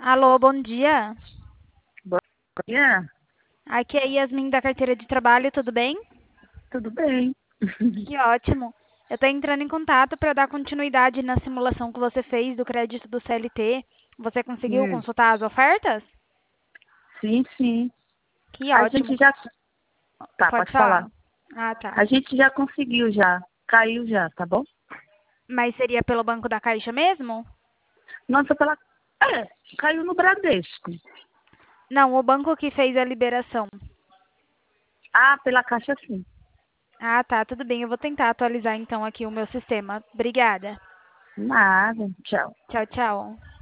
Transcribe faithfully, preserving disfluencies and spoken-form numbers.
Alô, bom dia. Bom dia, Aqui é Yasmin da carteira de trabalho, tudo bem? tudo bem? Que ótimo. Eu estou entrando em contato para dar continuidade na simulação que você fez do crédito do C L T. Você conseguiu Hum, consultar as ofertas? sim, sim. Que A ótimo. gente já. Tá, Pode pode falar. falar. Ah, tá. A gente já conseguiu já. Caiu já, tá bom? Mas seria pelo Banco da Caixa mesmo? Nossa, pela. É, caiu no Bradesco. Não, o banco que fez a liberação. Ah, pela Caixa sim. Ah, tá, tudo bem. Eu vou tentar atualizar então aqui o meu sistema. Obrigada. Nada, tchau. Tchau, tchau.